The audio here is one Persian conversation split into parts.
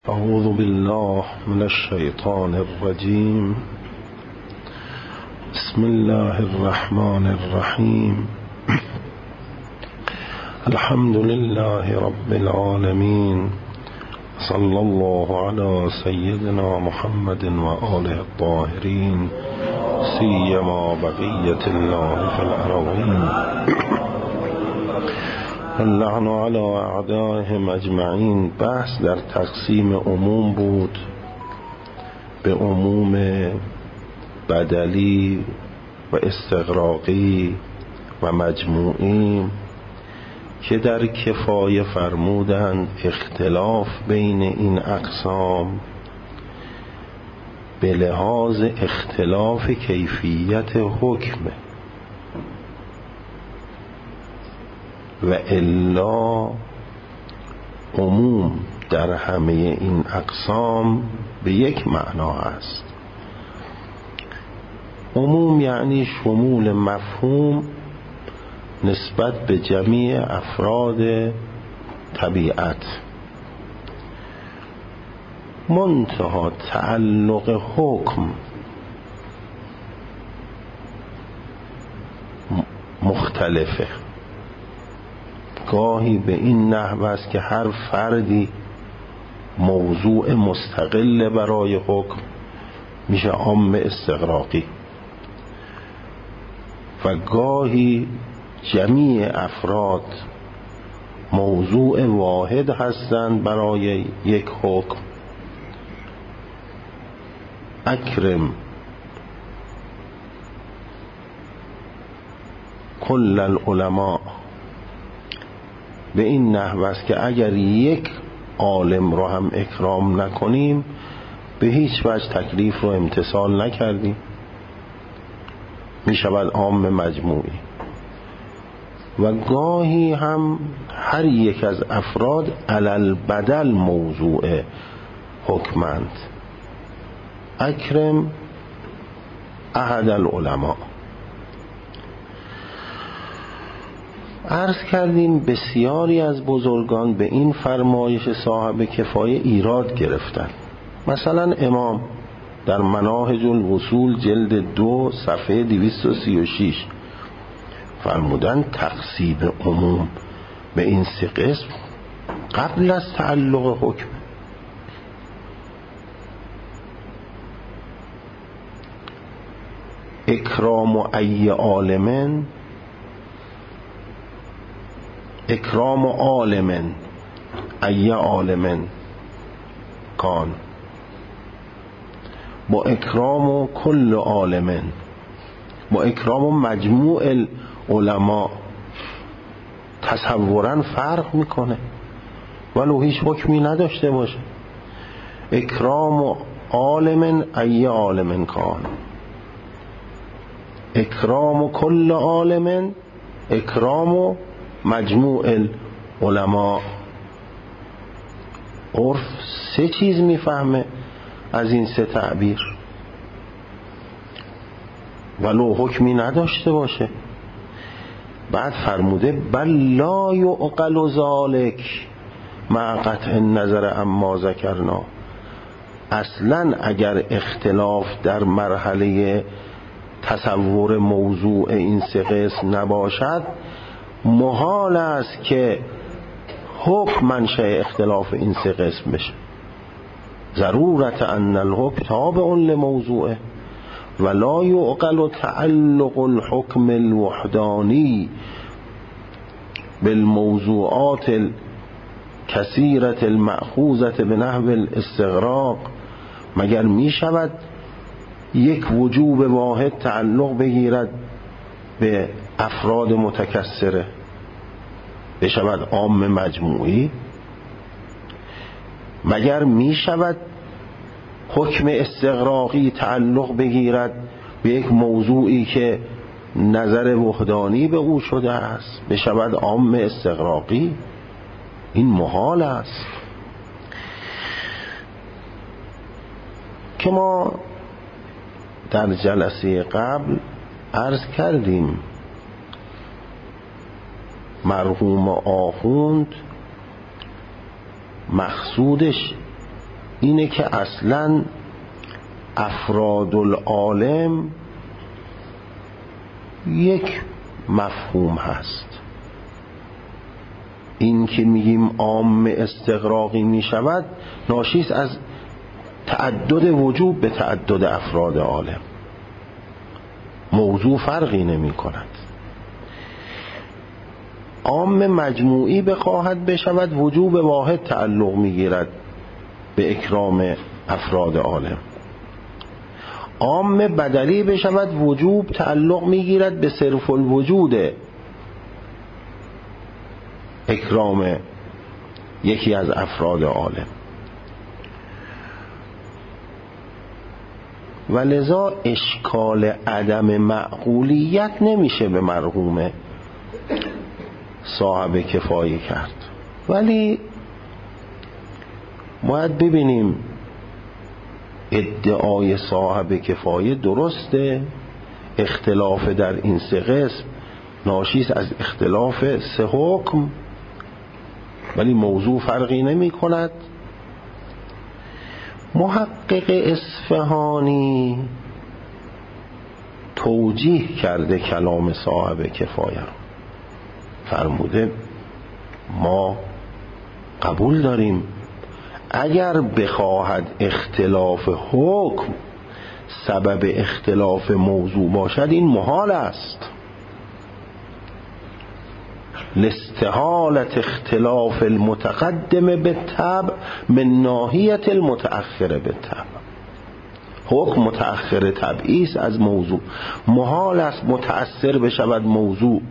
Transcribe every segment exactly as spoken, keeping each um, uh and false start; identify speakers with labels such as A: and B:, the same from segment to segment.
A: اعوذ بالله من الشیطان الرجیم. بسم الله الرحمن الرحیم. الحمد لله رب العالمین. صلی الله علی سیدنا محمد و آله الطاهرین، سیما بقیة الله فی الأرضین. اللعن علی اعدائهم اجمعین. بحث در تقسیم عموم بود به عموم بدلی و استغراقی و مجموعی که در کفایه فرمودند اختلاف بین این اقسام به لحاظ اختلاف کیفیت حکمه و الا عموم در همه این اقسام به یک معنا است. عموم یعنی شمول مفهوم نسبت به جمیع افراد طبیعت، منتها تعلق حکم مختلفه. گاهی به این نحو است که هر فردی موضوع مستقل برای حکم میشه عام استغراقی و گاهی جمیع افراد موضوع واحد هستند برای یک حکم. اکرم کل العلماء به این نحو است که اگر یک عالم رو هم اکرام نکنیم به هیچ وجه تکلیف رو امتثال نکردیم، می شود عام مجموعی. و گاهی هم هر یک از افراد علل بدل موضوع حکمند. اکرم احد العلماء. عرض کردیم بسیاری از بزرگان به این فرمایش صاحب کفایه ایراد گرفتند. مثلا امام در مناهج الوصول جلد دو صفحه دویست و سی و شش فرمودن تقسیم عموم به این سه قسم قبل از تعلق حکم. اکرام و ای عالمن، اکرام عالمن ای عالمن کان، با اکرام و کل عالمن، با اکرام و مجموع العلماء تصورا فرق میکنه ولو هیچ حکمی نداشته باشه. اکرام و عالمن ای عالمن کان، اکرام و کل عالمن، اکرام و مجموع العلماء. عرف سه چیز میفهمه از این سه تعبیر ولو حکمی نداشته باشه. بعد فرموده بل لا یعقل ذلک مع قطع النظر اما ذکرنا. اصلا اگر اختلاف در مرحله تصور موضوع این سه قسم نباشد محال است که حکم منشأ اختلاف این سه قسم بشه. ضرورت ان الحکم تابع لموضوعه ولا یعقل تعلق الحکم الوحدانی بالموضوعات الكثیرة المأخوذة بنحو الاستغراق. مگر می شود یک وجوب واحد تعلق بگیرد به افراد متکثره بشود عام مجموعی؟ مگر می شود حکم استغراقی تعلق بگیرد به یک موضوعی که نظر وحدانی به او شده است بشود عام استغراقی؟ این محال است. که ما در جلسه قبل عرض کردیم مرحوم آخوند مقصودش اینه که اصلا افراد العالم یک مفهوم هست. این که میگیم عام استغراقی میشود ناشی است از تعدد وجوب به تعدد افراد عالم. موضوع فرقی نمی کند. عام مجموعی بخواهد بشود وجوب واحد تعلق میگیرد به اکرام افراد عالم. عام بدلی بشود وجوب تعلق میگیرد به صرف الوجود اکرام یکی از افراد عالم. و لذا اشکال عدم معقولیت نمیشه به مرحوم صاحب کفایه کرد. ولی باید ببینیم ادعای صاحب کفایه درسته. اختلاف در این سه قسم ناشی است از اختلاف سه حکم، ولی موضوع فرقی نمی کند. محقق اصفهانی توجیه کرده کلام صاحب کفایه رو، فرموده ما قبول داریم اگر بخواهد اختلاف حکم سبب اختلاف موضوع باشد این محال است. لاستحالة اختلاف المتقدم بالطبع من ناحیة المتأخر بالطبع. حکم متأخر طبعی است از موضوع، محال است متأثر بشود موضوع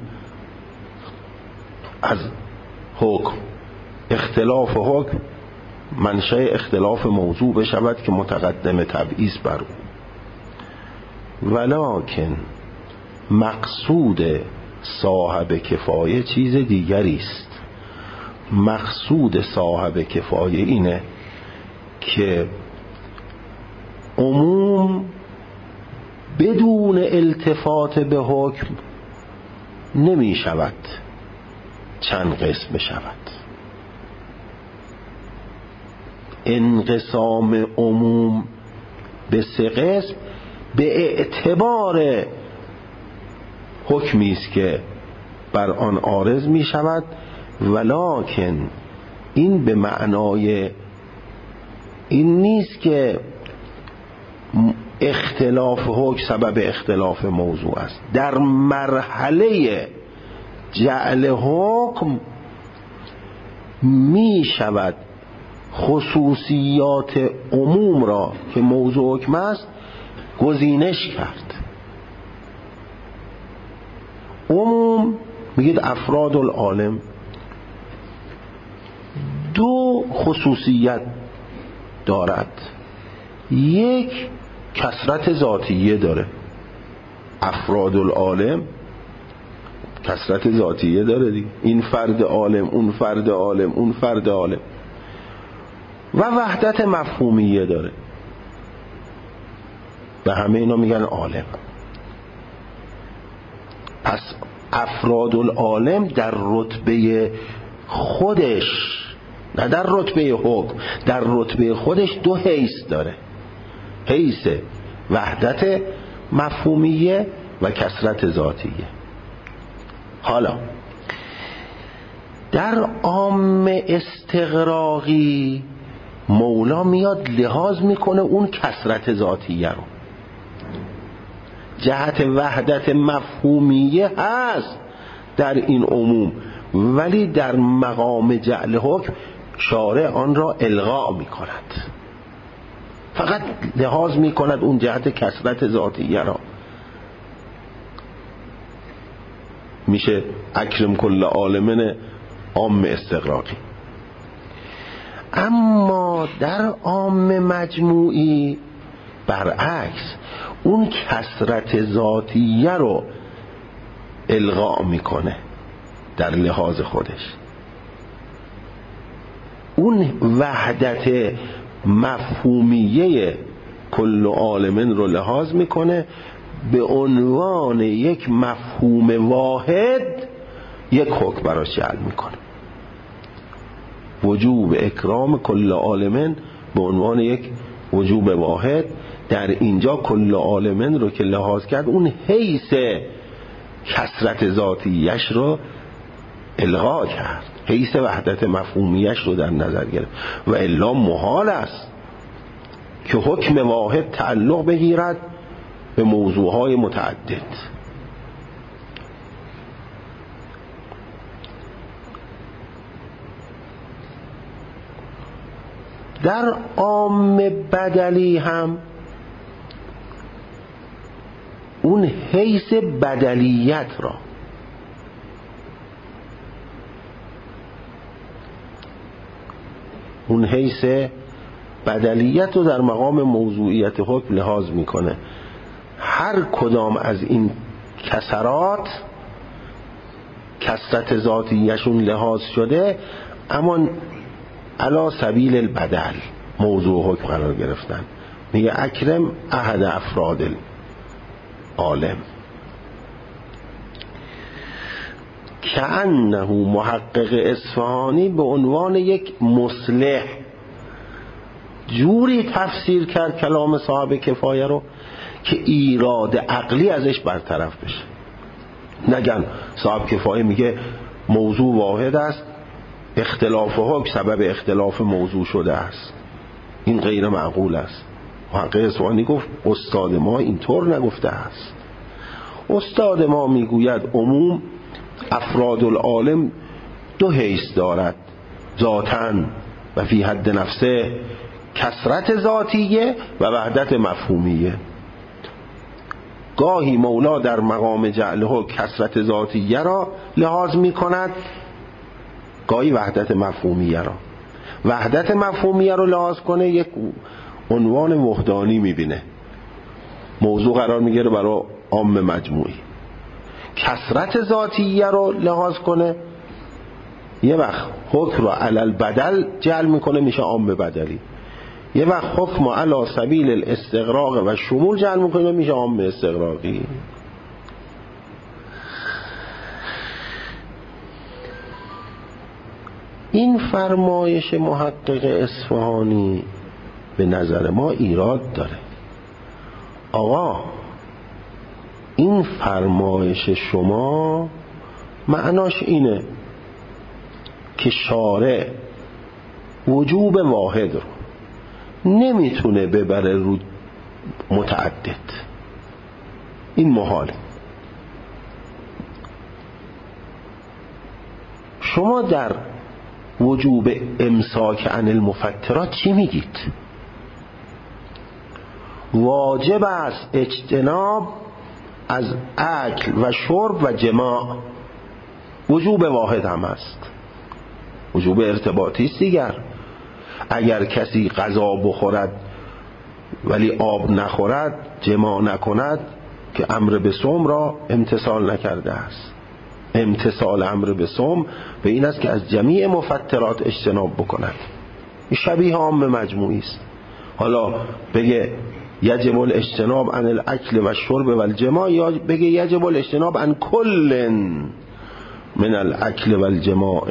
A: از حکم. اختلاف حکم منشأ اختلاف موضوع بشود که متقدم طبعی است بر او. ولکن مقصود صاحب کفایه چیز دیگری است. مقصود صاحب کفایه اینه که عموم بدون التفات به حکم نمی شود چند قسم بشود. انقسام عموم به سه قسم به اعتبار حکمی است که بر آن عارض می شود، ولکن این به معنای این نیست که اختلاف حکم سبب اختلاف موضوع است. در مرحله جعل حکم می شود خصوصیات عموم را که موضوع حکم است گزینش کرد. عموم میگید افراد العالم دو خصوصیت دارد. یک کثرت ذاتیه داره. افراد العالم کثرت ذاتیه داره دیگه. این فرد عالم، اون فرد عالم، اون فرد عالم. و وحدت مفهومیه داره. به همه اینا میگن عالم. پس افراد العالم در رتبه خودش، نه در رتبه حکم، در رتبه خودش دو حیث داره. حیث وحدت مفهومیه و کثرت ذاتیه. حالا در عام استغراقی مولا میاد لحاظ میکنه اون کثرت ذاتیه رو. جهت وحدت مفهومیه هست در این عموم، ولی در مقام جعل حکم شارع آن را الغا می کند. فقط لحاظ می کند اون جهت کثرت ذاتیه را. میشه اکرم کل عالمن عام استغراقی. اما در عام مجموعی برعکس اون کثرت ذاتیه رو الغا میکنه در لحاظ خودش. اون وحدت مفهومیه کل عالمن رو لحاظ میکنه، به عنوان یک مفهوم واحد یک حکم براش جعل میکنه. وجوب اکرام کل عالمن به عنوان یک وجوب واحد. در اینجا کل عالمن رو که لحاظ کرد اون حیث کثرت ذاتیش رو الغا کرد، حیث وحدت مفهومیش رو در نظر گرفت. و الا محال است که حکم واحد تعلق بگیرد به موضوعهای متعدد. در عام بدلی هم اون حیث بدلیت را اون حیث بدلیت رو در مقام موضوعیت حکم لحاظ میکنه. هر کدام از این کسرات کثرت ذاتیشون لحاظ شده، اما علا سبیل البدل موضوع حکم قرار گرفتن. میگه اکرم احد افراد العالم کأنه محقق اصفهانی به عنوان یک مصلح جوری تفسیر کرد کلام صاحب کفایه رو که ایراد عقلی ازش برطرف بشه. نگن صاحب کفایه میگه موضوع واحد است، اختلاف حکم سبب اختلاف موضوع شده است، این غیر معقول است. محقق اصفهانی گفت استاد ما اینطور نگفته است. استاد ما میگوید عموم افراد العالم دو حیث دارد، ذاتن و فی حد نفسه، کثرت ذاتیه و وحدت مفهومیه. گاهی مولا در مقام جعله کثرت ذاتیه را لحاظ می کند، گاهی وحدت مفهومیه را. وحدت مفهومیه را لحاظ کنه یک عنوان وحدانی می بینه، موضوع قرار می گیره برای عام مجموعی. کثرت ذاتیه رو لحاظ کنه، یه وقت حکم رو علل بدل جعل میکنه میشه عام بدلی، یه وقت حکم رو علی سبیل الاستغراق و شمول جعل میکنه میشه عام استغراقی. این فرمایش محقق اصفهانی به نظر ما ایراد داره. آقا این فرمایش شما معناش اینه که شارع وجوب واحد رو نمیتونه ببره رو متعدد، این محاله. شما در وجوب امساک عن المفترات چی میگید؟ واجب است اجتناب از اکل و شرب و جماع، وجوب واحد هم است، وجوب ارتباطی است دیگر. اگر کسی غذا بخورد ولی آب نخورد، جماع نکند، که امر به صوم را امتثال نکرده است. امتثال امر به صوم به این است که از جمیع مفترات اجتناب بکند. شبیه عام مجموعی است. حالا بگه یجب الاجتناب عن الاکل و الشرب و الجماع، یا بگه یجب الاجتناب عن کل من الاکل و الجماع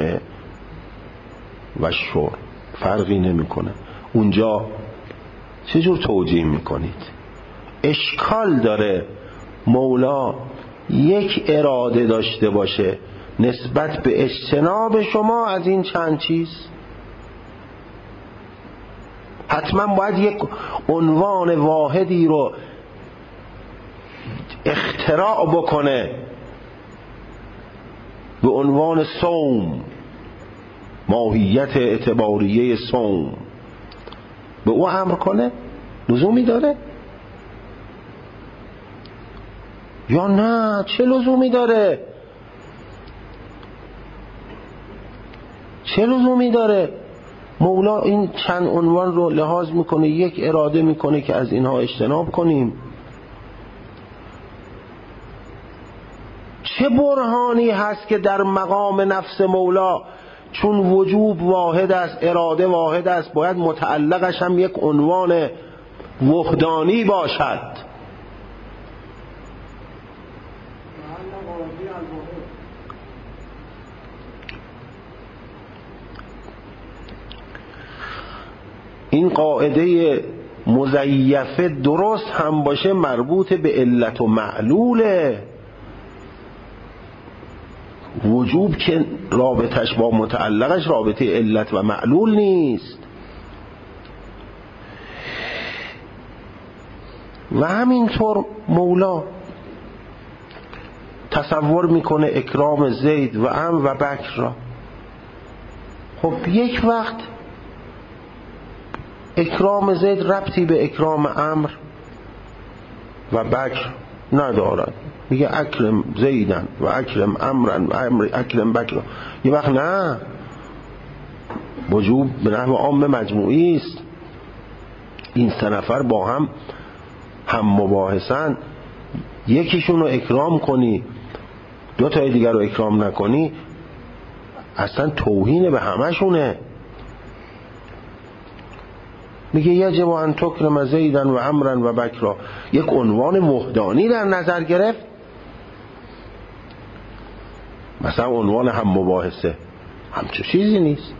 A: و الشرب، فرقی نمیکنه. اونجا چجور توجیه میکنید؟ اشکال داره مولا یک اراده داشته باشه نسبت به اجتناب شما از این چند چیز. حتما باید یک عنوان واحدی رو اختراع بکنه به عنوان صوم، ماهیت اعتباریه صوم، به او امر کنه. لزومی داره یا نه؟ چه لزومی داره؟ چه لزومی داره؟ مولا این چند عنوان رو لحاظ میکنه، یک اراده میکنه که از اینها اجتناب کنیم. چه برهانی هست که در مقام نفس مولا چون وجوب واحد است، اراده واحد است، باید متعلقش هم یک عنوان وحدانی باشد؟ این قاعده مزیفه درست هم باشه مربوط به علت و معلوله. وجوب که رابطش با متعلقش رابطه علت و معلول نیست. و همینطور مولا تصور میکنه اکرام زید و عمرو و بکر را. خب یک وقت اکرام زید ربطی به اکرام عمرو و بکر ندارد، میگه اکرم زیدن و اکرم عمرن و عمر اکرم بکر. یه وقت نه، وجوب به نحو عام مجموعی است. این سه نفر با هم هم مباحثن، یکیشون رو اکرام کنی دو تای دیگر رو اکرام نکنی اصلا توهین به همشونه. میگه یجب ان تکرم زیدن و عمرن و بکرا، یک عنوان وحدانی در نظر گرفت، مثلا عنوان هم مباحثه، همچه چیزی نیست.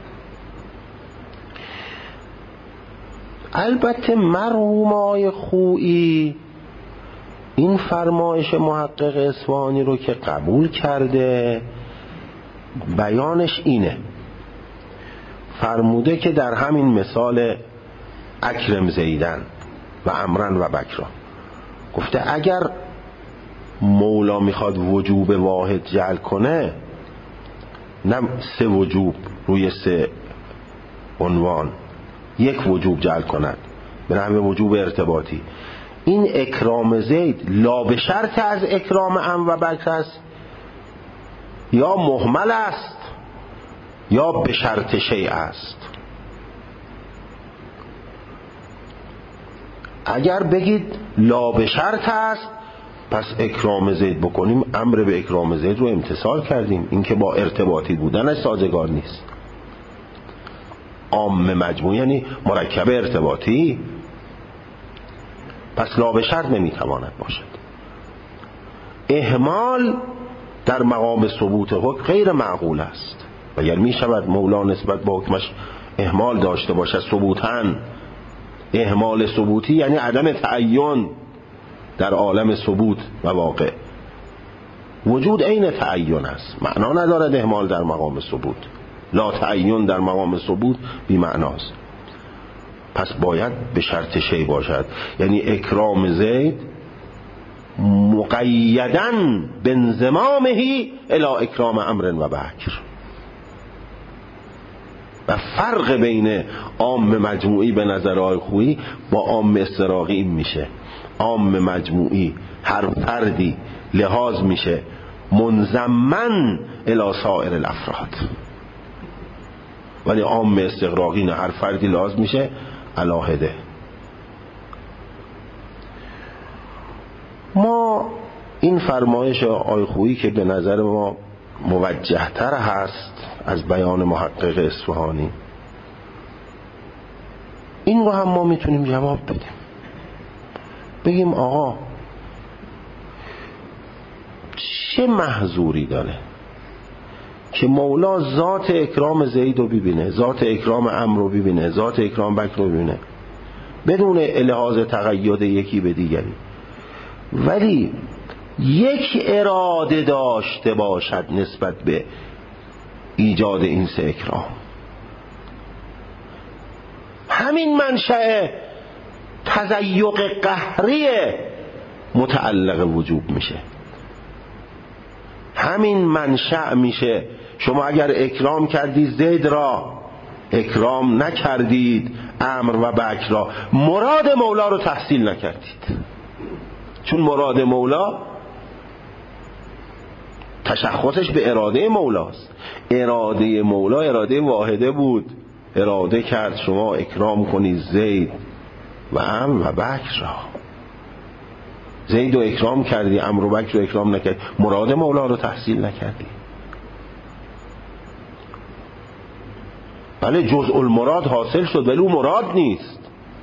A: البته مرحوم آقای خویی این فرمایش محقق اصفهانی رو که قبول کرده، بیانش اینه، فرموده که در همین مثال اکرم زیدن و عمرن و بکرا گفته اگر مولا میخواد وجوب واحد جعل کنه، نه سه وجوب روی سه عنوان، یک وجوب جعل کند به نحو وجوب ارتباطی، این اکرام زید لا به شرط از اکرام عمرو و بکر است یا مهمل است یا به شرط شیء است. اگر بگید لا به شرط است پس اکرام زید بکنیم، امر به اکرام زید رو امتثال کردیم، این که با ارتباطی بودنش سازگار نیست. عام مجموع یعنی مرکب ارتباطی، پس لا به شرط نمیتواند باشد. اهمال در مقام ثبوت حکم غیر معقول است، اگر می شود مولا نسبت به حکمش اهمال داشته باشد ثبوتاً. اهمال ثبوتی یعنی عدم تعین در عالم ثبوت و واقع. وجود عین تعین است، معنا ندارد اهمال در مقام ثبوت. لا تعین در مقام ثبوت بی معناست. پس باید به شرط شی باشد، یعنی اکرام زید مقیدن بانضمامه الی اکرام عمرو و بکر. و فرق بین عام مجموعی به نظر آقای خویی با عام استراقی این میشه، عام مجموعی هر فردی لحاظ میشه منضمن الی سایر الافراد، ولی عام استغراقی نه، هر فردی لحاظ میشه علاهده. ما این فرمایش آقای خویی که به نظر ما موجه تر هست از بیان محقق اصفهانی، این رو هم ما میتونیم جواب بدیم، بگیم آقا چه محظوری داره که مولا ذات اکرام زید رو ببینه، ذات اکرام عمرو رو ببینه، ذات اکرام بکر رو ببینه بدون لحاظ تقید یکی به دیگری، ولی یک اراده داشته باشد نسبت به ایجاد این سه اکرام. همین منشأ تضیق قهری متعلق وجوب میشه، همین منشأ میشه. شما اگر اکرام کردید زید را، اکرام نکردید عمرو و بکر را، مراد مولا رو تحصیل نکردید، چون مراد مولا تشخصش به اراده مولاست. اراده مولا اراده واحده بود، اراده کرد شما اکرام کنید زید و عمرو و بکر را. زید رو اکرام کردی، عمرو و بکر رو اکرام نکردی، مراد مولا رو تحصیل نکردی. بله جزء المراد حاصل شد، ولی اون مراد نیست،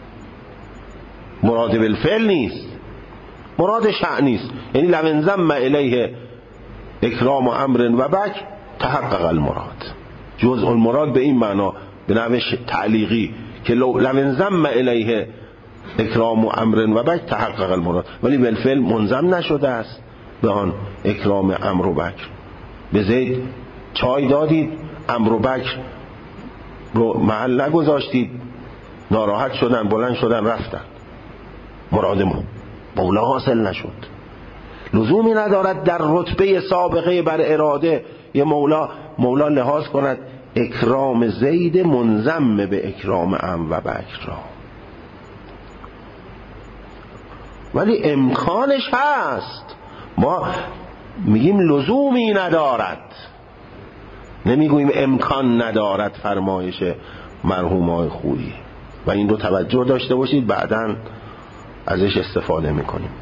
A: مراد بالفعل نیست، مراد شأنی است. یعنی لو انضم الیه اکرام و عمرو و بکر تحقق المراد. جزء المراد به این معنا به نحو تعلیقی که لو انضم الیه اکرام و امر و بکر تحقق المراد، ولی بالفعل منضم نشده است به آن اکرام امر و بکر. به زید چای دادید، امر و بکر رو محل نگذاشتید، ناراحت شدن، بلند شدن رفتن، مراد ما مولا حاصل نشد. لزومی ندارد در رتبه سابقه بر اراده یه مولا مولا لحاظ کند اکرام زید منضم به اکرام امر و بکر را، ولی امکانش هست. ما میگیم لزومی ندارد، نمیگوییم امکان ندارد فرمایش مرحوم آقای خویی، و این رو توجه داشته باشید، بعداً ازش استفاده میکنیم.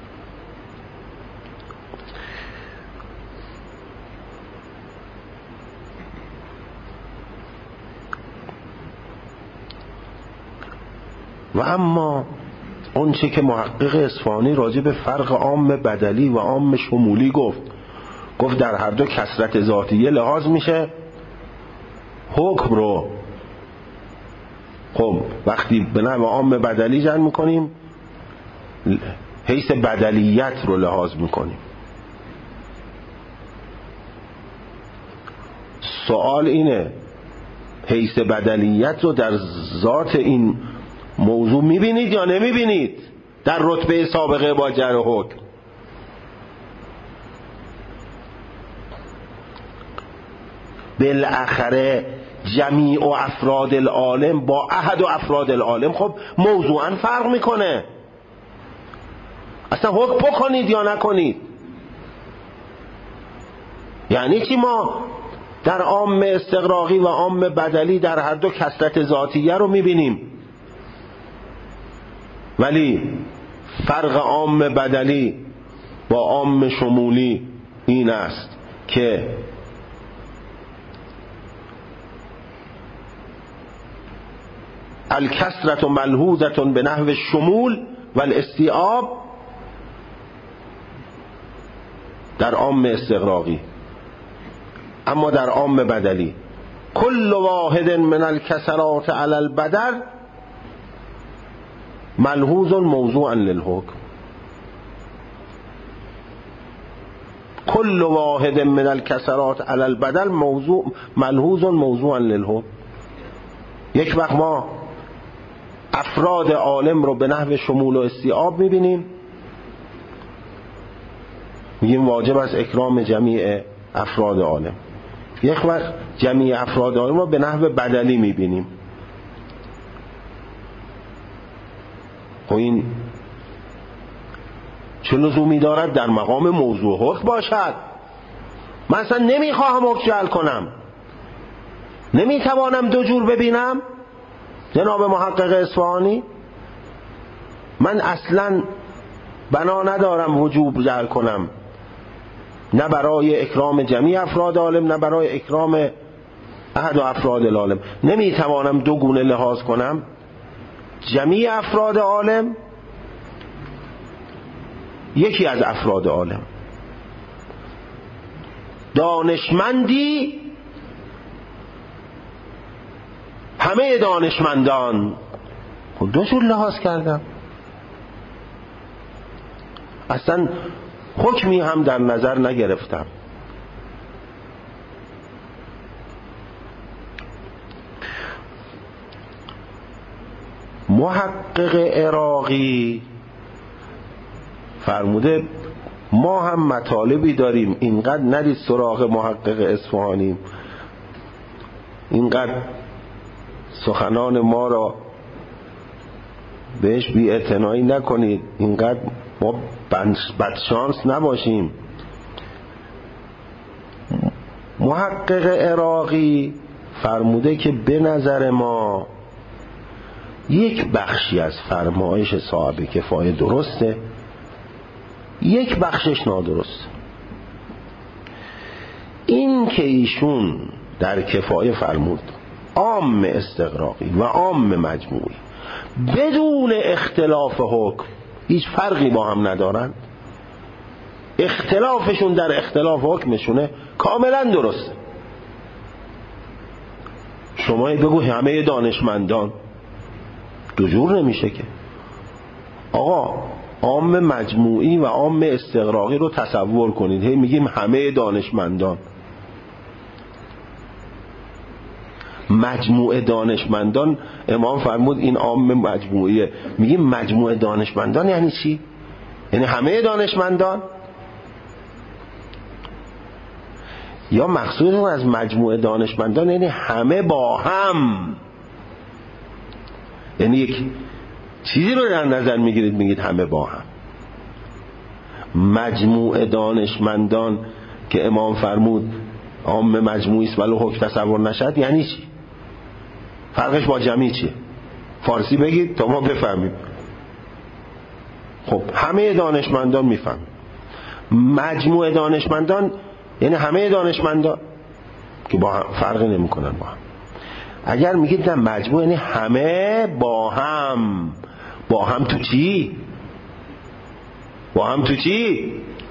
A: و اما اون چه که محقق اصفهانی راجع به فرق عام بدلی و عام شمولی گفت، گفت در هر دو کثرت ذاتیه لحاظ میشه حکم رو. خب وقتی به نحو عام بدلی جمع میکنیم حیث بدلیت رو لحاظ میکنیم. سوال اینه حیث بدلیت رو در ذات این موضوع میبینید یا نمیبینید در رتبه سابقه با جر و حکم؟ بالاخره جمیع و افراد العالم با احد و افراد العالم خب موضوعا فرق میکنه. اصلا حکم بکنید یا نکنید یعنی چی؟ ما در عام استغراقی و عام بدلی در هر دو کثرت ذاتیه رو میبینیم، ولی فرق عام بدلی با عام شمولی این است که الکثرة ملحوظة به نحو شمول و الاستیعاب در عام استغراقی، اما در عام بدلی کل واحد من الکسرات علی البدر ملحوظ موضوعا للحکم. کل واحد من الکسرات علی البدل موضوع ملحوظ موضوعا للحکم. یک وقت ما افراد عالم رو به نحو شمول و استیعاب میبینیم، میگیم واجب است اکرام جمیع افراد عالم. یک وقت جمیع افراد عالم رو به نحو بدلی میبینیم. خب این چه لزومی دارد در مقام موضوع حکم باشد؟ من اصلا نمیخواهم حکم جعل کنم، نمیتوانم دو جور ببینم. جناب محقق اصفهانی من اصلا بنا ندارم وجوب جعل کنم، نه برای اکرام جمیع افراد عالم نه برای اکرام احد و افراد العالم. نمیتوانم دو گونه لحاظ کنم، جمیع افراد عالم یکی از افراد عالم، دانشمندی همه دانشمندان. خب دو جور لحاظ کردم، اصلا حکمی هم در نظر نگرفتم. محقق عراقی فرموده ما هم مطالبی داریم، اینقدر ندید سراغ محقق اصفهانی، اینقدر سخنان ما را بهش بی اعتنایی نکنید، اینقدر ما بدشانس نباشیم. محقق عراقی فرموده که به نظر ما یک بخشی از فرمایش صاحب کفایه درسته، یک بخشش نادرسته. این که ایشون در کفایه فرمود عام استغراقی و عام مجموعی بدون اختلاف حکم هیچ فرقی با هم ندارن، اختلافشون در اختلاف حکمشونه، کاملا درسته. شما بگو همه دانشمندان، دو جور نمیشه که. آقا عام مجموعی و عام استغراقی رو تصور کنید. هی میگیم همه دانشمندان. مجموعه دانشمندان امام فرمود این عام مجموعیه. میگیم مجموعه دانشمندان یعنی چی؟ یعنی همه دانشمندان؟ یا مقصودتون از مجموعه دانشمندان یعنی همه با هم؟ یعنی یک چیزی رو در نظر میگیرید میگید همه با هم. مجموعه دانشمندان که امام فرمود عام مجموعی است ولو حکم تصور نشد یعنی چی؟ فرقش با جمعی چیه؟ فارسی بگید تا ما بفهمیم. خب همه دانشمندان میفهمیم. مجموعه دانشمندان یعنی همه دانشمندان که با هم فرقی نمی کنن با هم. اگر میگید نه مجموعه یعنی همه با هم. با هم تو چی؟ با هم تو چی؟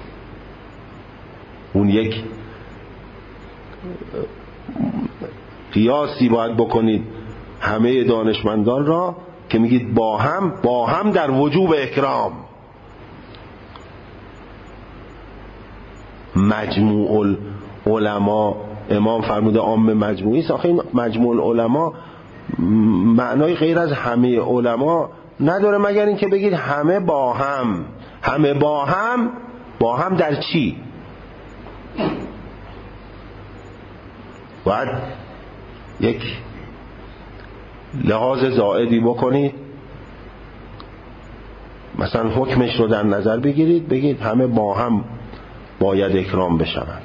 A: اون یک قیاسی باید بکنید همه دانشمندان را که میگید با هم. با هم در وجوب اکرام. مجموع العلماء امام فرموده عام مجموعی است. آخه این مجموع العلماء معنای غیر از همه علما نداره مگر اینکه بگید همه با هم. همه با هم. با هم در چی؟ باید یک لحاظ زائدی بکنید. مثلا حکمش رو در نظر بگیرید بگید همه با هم باید اکرام بشوند.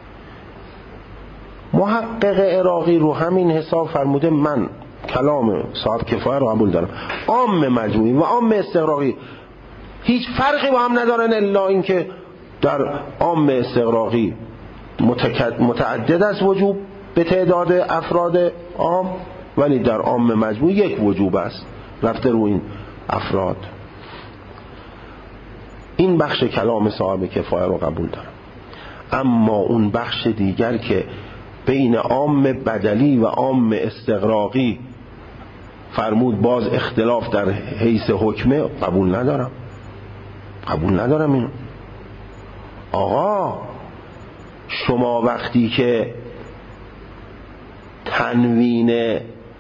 A: محقق عراقی رو همین حساب فرموده من کلام صاحب کفایه رو قبول دارم. عام مجموعی و عام استغراقی هیچ فرقی با هم ندارن الا اینکه در عام استغراقی متعدد از وجوب به تعداد افراد عام، ولی در عام مجموعی یک وجوب است رفته رو این افراد. این بخش کلام صاحب کفایه رو قبول دارم. اما اون بخش دیگر که بین عام بدلی و عام استغراقی فرمود باز اختلاف در حیث حکمه قبول ندارم. قبول ندارم اینو. آقا شما وقتی که تنوین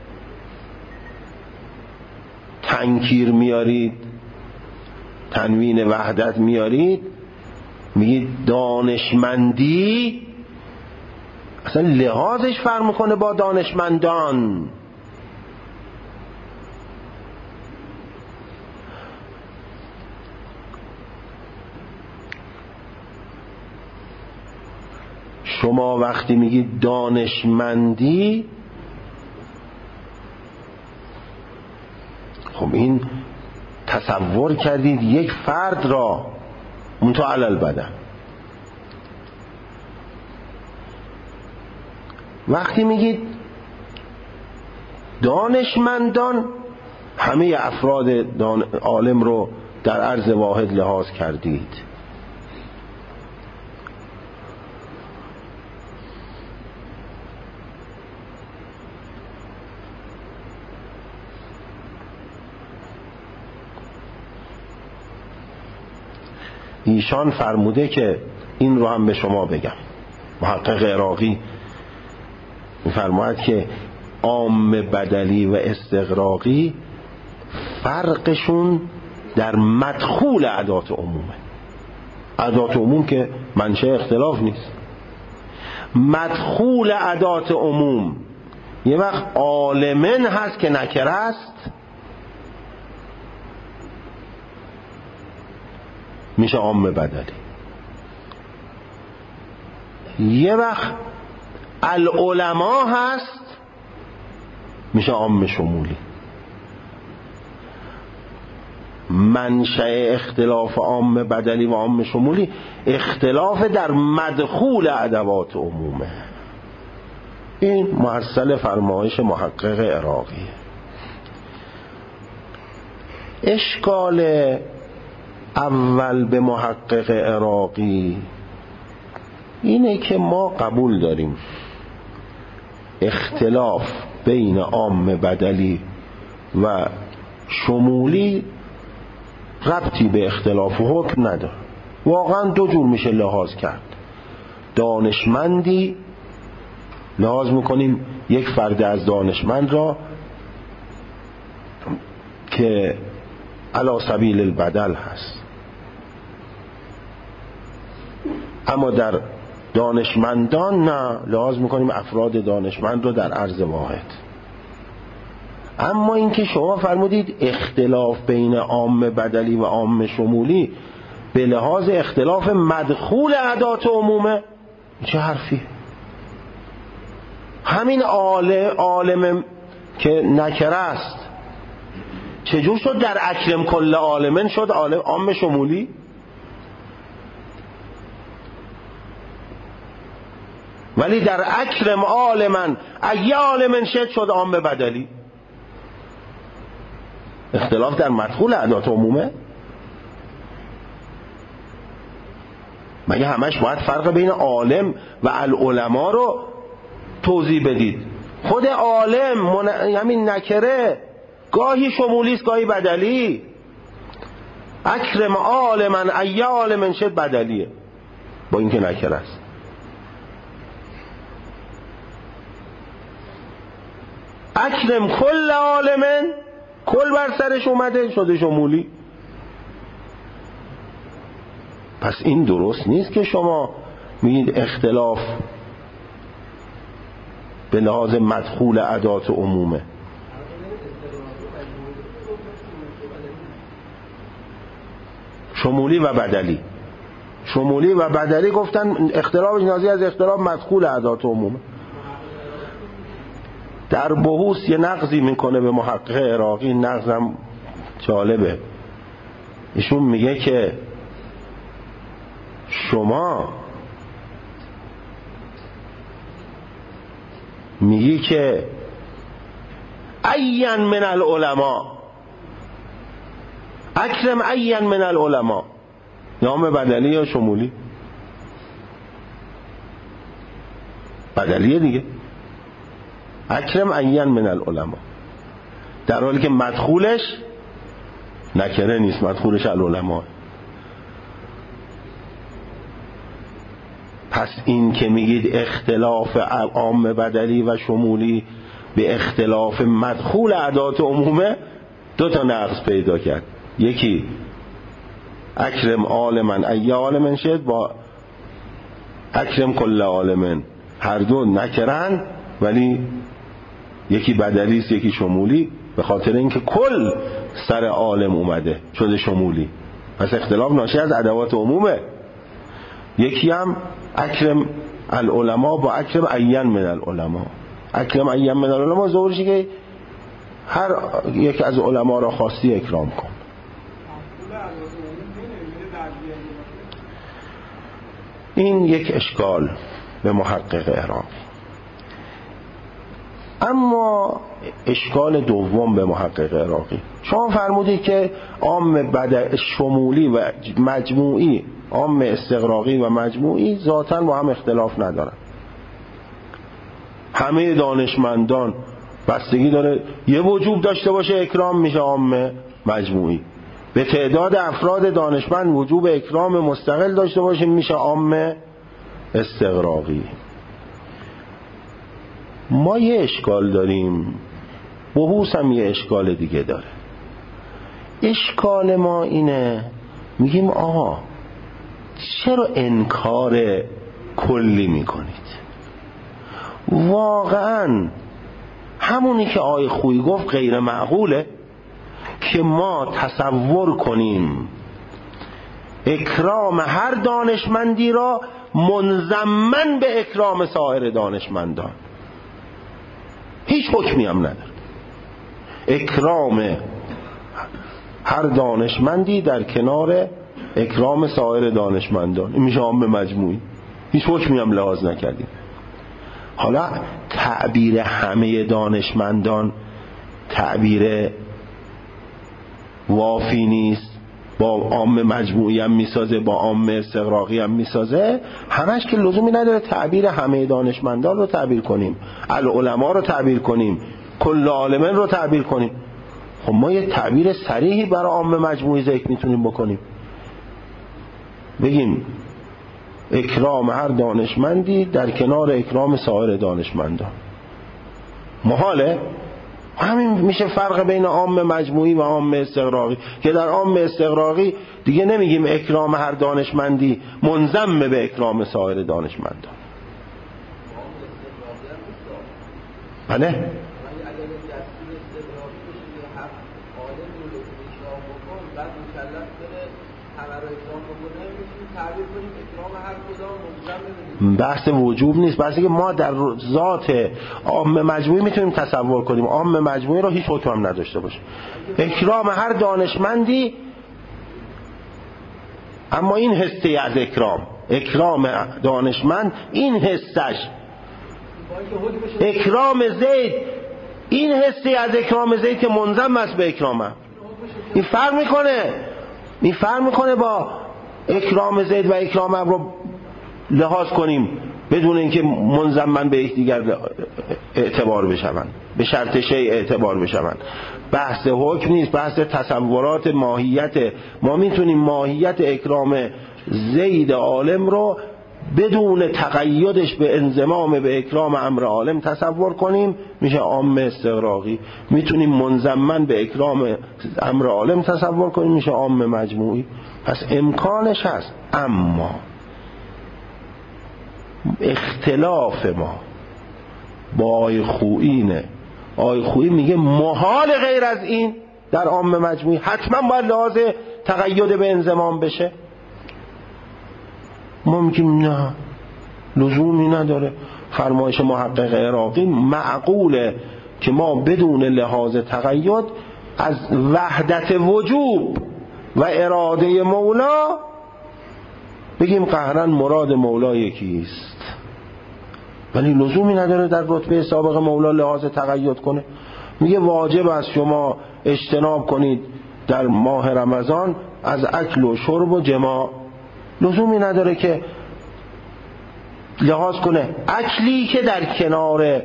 A: تنکیر میارید، تنوین وحدت میارید، میگید دانشمندی، اصلا لحاظش فرق میکنه با دانشمندان. شما وقتی میگید دانشمندی، خب این تصور کردید یک فرد را منتها علل بدن. وقتی میگید دانشمندان، همه افراد دان... عالم رو در عرض واحد لحاظ کردید. ایشان فرموده که این رو هم به شما بگم، محقق عراقی میفرماید که عام بدلی و استغراقی فرقشون در مدخول ادات عمومه. ادات عموم که منشأ اختلاف نیست. مدخول ادات عموم یه وقت عالمن هست که نکره است، میشه عام بدلی. یه وقت العلماء هست، میشه عام شمولی. منشأ اختلاف عام بدلی و عام شمولی اختلاف در مدخول ادوات عمومه. این محصل فرمایش محقق عراقی. اشکال اول به محقق عراقی اینه که ما قبول داریم اختلاف بین عام بدلی و شمولی ربطی به اختلاف و حکم نداره. واقعا دو جور میشه لحاظ کرد. دانشمندی لحاظ میکنیم یک فرد از دانشمند را که علی سبیل البدل هست، اما در دانشمندان نه، لحاظ میکنیم افراد دانشمند رو در عرض واحد. اما اینکه شما فرمودید اختلاف بین عام بدلی و عام شمولی به لحاظ اختلاف مدخول ادات عمومه، چه حرفی؟ همین عالم عالم که نکره است چجور شد در اکرم کل عالمن شد عالم عام شمولی؟ ولی در اکرم عالمن اگه عالمن شد شد عام بدلی. اختلاف در مدخول ادات عمومه. مگه همش باید فرق بین عالم و العلماء رو توضیح بدید؟ خود عالم من... همین نکره گاهی شمولی است گاهی بدلی. اکرم عالمن ای عالمن شد بدلیه با اینکه نکره است. اکرم کل عالمن کل بر سرش اومده شده شمولی. پس این درست نیست که شما میگید اختلاف به لحاظ مدخول ادات عمومه. شمولی و بدلی شمولی و بدلی گفتن اختلاف ناشی از اختلاف مدخول ادات عمومه. در بحوث یه نقضی میکنه به محقق عراقی، نقضم جالبه. ایشون میگه که شما میگی که این من العلماء اکرم این من العلماء، نام بدلی یا شمولی؟ بدلیه دیگه. اکرم این من العلماء، در حالی که مدخولش نکره نیست، مدخولش العلماء. پس این که میگید اختلاف عام بدلی و شمولی به اختلاف مدخول ادات عمومه، دو تا نقص پیدا کرد. یکی اکرم عالمن ای عالمن شد با اکرم کل عالمن، هر دو نکرن ولی یکی بدلی است یکی شمولی، به خاطر اینکه کل سر عالم اومده شده شمولی. پس اختلاف ناشی از ادوات عمومه. یکی هم اکرم العلماء با اکرم این من العلماء. اکرم این من العلماء ظاهرشه که هر یک از علما را خواستی اکرام کن. این یک اشکال به محقق عراقی. اما اشکال دوم به محقق عراقی، شما فرمودید که عام بدل شمولی و مجموعی، عام استغراقی و مجموعی ذاتاً با هم اختلاف ندارن. همه دانشمندان بستگی داره یه وجوب داشته باشه اکرام میشه عام مجموعی، به تعداد افراد دانشمند وجوب اکرام مستقل داشته باشه میشه عام استغراقی. ما یه اشکال داریم، بحوث هم یه اشکال دیگه داره. اشکال ما اینه، میگیم آها چرا انکار کلی میکنید؟ واقعا همونی که آقای خویی گفت غیر معقوله که ما تصور کنیم اکرام هر دانشمندی را منضمن به اکرام سایر دانشمندان. هیچ حکمی هم نداره. اکرام هر دانشمندی در کنار اکرام سایر دانشمندان، این میشه عام مجموعی، هیچ حکمی هم لحاظ نکردیم. حالا تعبیر همه دانشمندان تعبیر وافی نیست، با عام مجموعی هم میسازه، با عام استغراقی هم میسازه. همش که لزومی نداره تعبیر همه دانشمندان رو تعبیر کنیم، العلماء رو تعبیر کنیم، کل عالمین رو تعبیر کنیم. خب ما یه تعبیر صریحی برای عام مجموعی ذکر میتونیم بکنیم، بگیم اکرام هر دانشمندی در کنار اکرام سایر دانشمندان. محاله؟ همین میشه فرق بین عام مجموعی و عام استغراقی، که در عام استغراقی دیگه نمیگیم اکرام هر دانشمندی منضم به اکرام سایر دانشمندان. بله؟ بحث وجوب نیست، بحثی که ما در ذات عام مجموعی میتونیم تصور کنیم عام مجموعی رو هیچ حکم هم نداشته باشه. اکرام هر دانشمندی، اما این حسه از اکرام، اکرام دانشمند این حسش، اکرام زید این حسه از اکرام زید که منضم است به اکرامه، این فرق میکنه، این فرق میکنه با اکرام زید و اکرام رو لحاظ کنیم بدون اینکه منضمن به یکدیگر اعتبار بشوند، به شرط شیء اعتبار بشوند. بحث حکم نیست، بحث تصورات ماهیت. ما میتونیم ماهیت اکرام زید عالم رو بدون تقیدش به انضمام به اکرام امر عالم تصور کنیم، میشه عام استغراقی. میتونیم منضمن به اکرام امر عالم تصور کنیم، میشه عام مجموعی. پس امکانش هست، اما اختلاف ما با آی خویینه. آی خویی میگه محال غیر از این در عام مجموعی حتما باید لحاظ تقید به انضمام بشه. ما میگیم نه، لزومی نداره. فرمایش محقق عراقی معقوله که ما بدون لحاظ تقید از وحدت وجوب و اراده مولا بگیم قهرن مراد مولا یکیست، ولی لزومی نداره در رتبه سابق مولا لحاظ تقید کنه. میگه واجب است شما اجتناب کنید در ماه رمضان از اکل و شرب و جماع، لزومی نداره که لحاظ کنه اکلی که در کنار،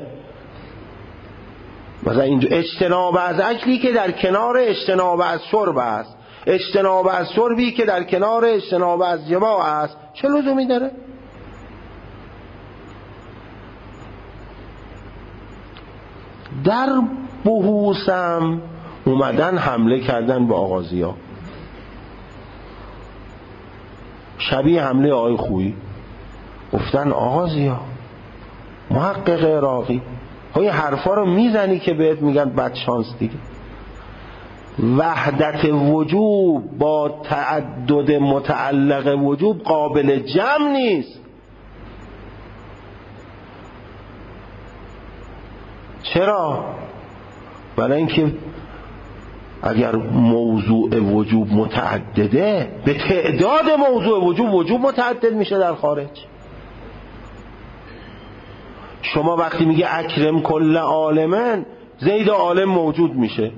A: مثلا اینجا اجتناب از اکلی که در کنار اجتناب از شرب است، اجتناب از شربی که در کنار اجتناب از جماع است، چه لزومی داره؟ در بحوثم اومدن حمله کردن به آغازیا، شبیه حمله آی خویی، گفتن آغازیا محقق عراقی های حرفا رو میزنی که بهت میگن بد شانس دیگه. وحدت وجوب با تعدد متعلق وجوب قابل جمع نیست. چرا؟ برای اینکه اگر موضوع وجوب متعدده، به تعداد موضوع وجوب وجوب متعدد میشه در خارج. شما وقتی میگه اکرم کل عالمن، زید عالم موجود میشه،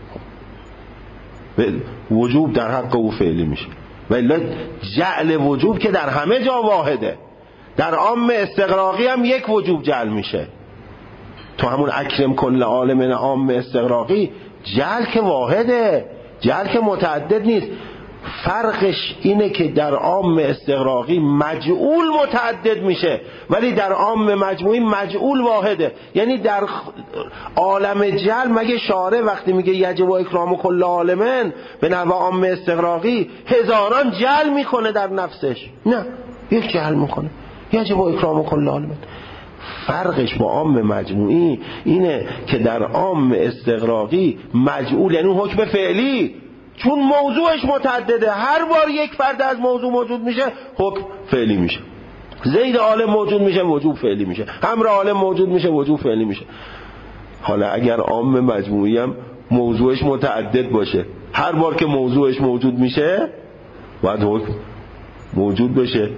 A: وجوب در حق او فعلی میشه. ولی جعل وجوب که در همه جا واحده، در عام استغراقی هم یک وجوب جعل میشه. تو همون اکرم کل عالمن عام استغراقی جعل که واحده، جعل که متعدد نیست. فرقش اینه که در عام استغراقی مجعول متعدد میشه، ولی در عام مجموعی مجعول واحده. یعنی در عالم جعل مگه شارع وقتی میگه یجب اکرام کل عالمن به نحو عام استغراقی هزاران جعل میکنه در نفسش؟ نه، یک جعل میکنه، یجب اکرام کل عالمن. فرقش با عام مجموعی اینه که در عام استغراقی مجعول یعنی حکم فعلی، چون موضوعش متعدده، هر بار یک فرد از موضوع موجود میشه حکم فعلی میشه. زید عالم موجود میشه وجوب فعلی میشه، امر عالم موجود میشه وجوب فعلی میشه. حالا اگر عام مجموعی هم موضوعش متعدد باشه، هر بار که موضوعش موجود میشه باید حکم موجود بشه.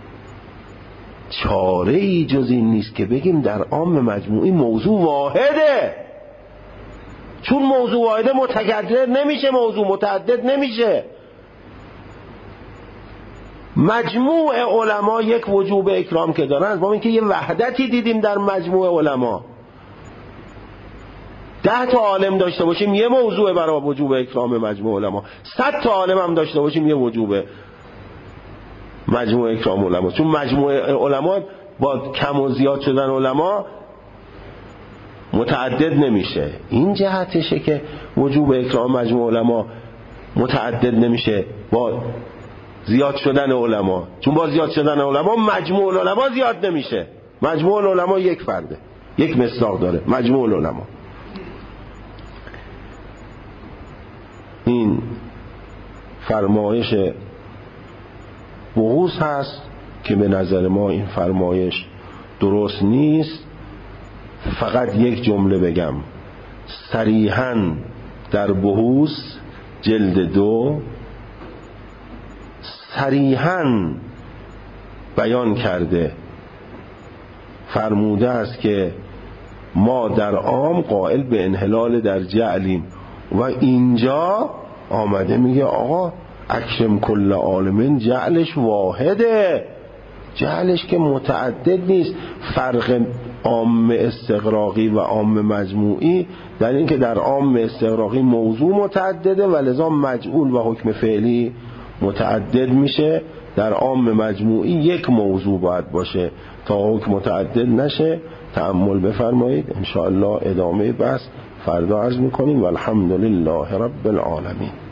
A: چاره ای جز این نیست که بگیم در عام مجموعی موضوع واحده، چون موضوع واحده متکرر نمیشه، موضوع متعدد نمیشه. مجموع علما یک وجوب اکرام که دارن، با اینکه یه وحدتی دیدیم در مجموع علما، ده تا عالم داشته باشیم یه موضوع برای وجوب اکرام مجموع علما، صد تا عالم هم داشته باشیم یه وجوب مجموع اکرام علما. چون مجموع علما با کم و زیاد شدن علما متعدد نمیشه. این جهتشه که وجوب اکرام مجموع علما متعدد نمیشه با زیاد شدن علما. چون با زیاد شدن علما مجموع علما زیاد نمیشه. مجموع علما یک فرده، یک مصداق داره مجموع علما. این فرمایش بحوث هست که به نظر ما این فرمایش درست نیست. فقط یک جمله بگم، صریحاً در بحوث جلد دو صریحاً بیان کرده، فرموده است که ما در عام قائل به انحلال در جعلیم و اینجا آمده میگه آقا اکرم کل عالمین جعلش واحده، جعلش که متعدد نیست. فرق عام استغراقی و عام مجموعی در این که در عام استغراقی موضوع متعدده و لذا مجعول و حکم فعلی متعدد میشه. در عام مجموعی یک موضوع باید باشه تا حکم متعدد نشه. تأمل بفرمایید. انشاءالله ادامه بحث فردا عرض میکنیم و الحمدلله رب العالمین.